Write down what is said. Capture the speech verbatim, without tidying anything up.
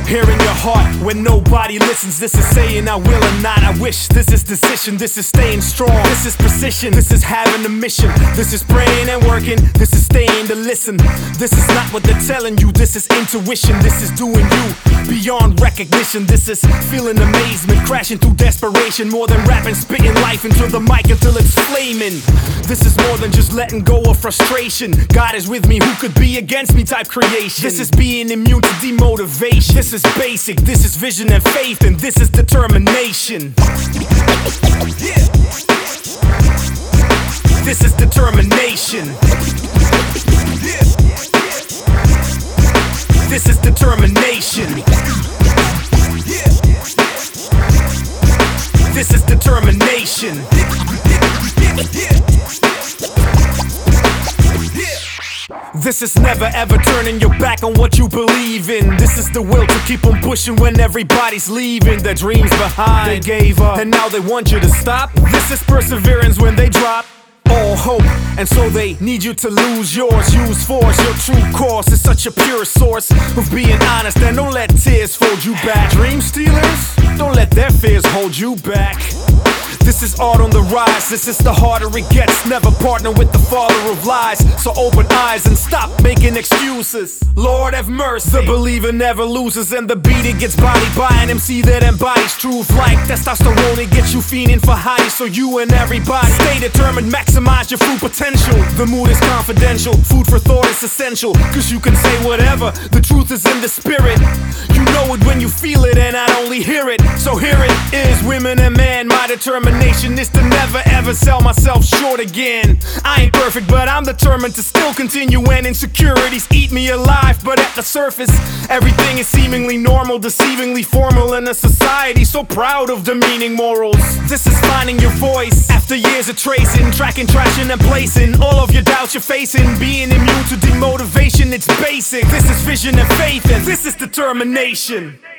Hearing your heart when nobody listens. This is saying I will or not I wish. This is decision, this is staying strong. This is precision, this is having a mission. This is praying and working, this is staying to listen. This is not what they're telling you, this is intuition. This is doing you beyond recognition. This is feeling amazement, crashing through desperation. More than rapping, spitting life into the mic until it's flaming. This is more than just letting go of frustration. God is with me, who could be against me type creation. This is being immune to demotivation. This is basic, this is vision and faith, and this is determination. This is determination. This is determination. This is determination. This is never ever turning your back on what you believe in. This is the will to keep on pushing when everybody's leaving their dreams behind. They gave up and now they want you to stop. This is perseverance when they drop all hope, and so they need you to lose yours. Use force, your true course is such a pure source of being honest, and don't let tears hold you back. Dream stealers, don't let their fears hold you back. This is art on the rise, this is the harder it gets. Never partner with the father of lies. So open eyes and stop making excuses. Lord have mercy. The believer never loses, and the beat it gets bodied by an M C that embodies truth. Like testosterone, it gets you fiending for high. So you and everybody stay determined, maximize your full potential. The mood is confidential, food for thought is essential. Cause you can say whatever, the truth is in the spirit. You know it when you feel it, and I only hear it. So here it is, women and men, my determination is to never ever sell myself short again. I ain't perfect, but I'm determined to still continue when insecurities eat me alive. But at the surface, everything is seemingly normal, deceivingly formal in a society so proud of demeaning morals. This is finding your voice after years of tracing, tracking, trashing, and placing all of your doubts you're facing. Being immune to demotivation, it's basic. This is vision and faith, and this is determination.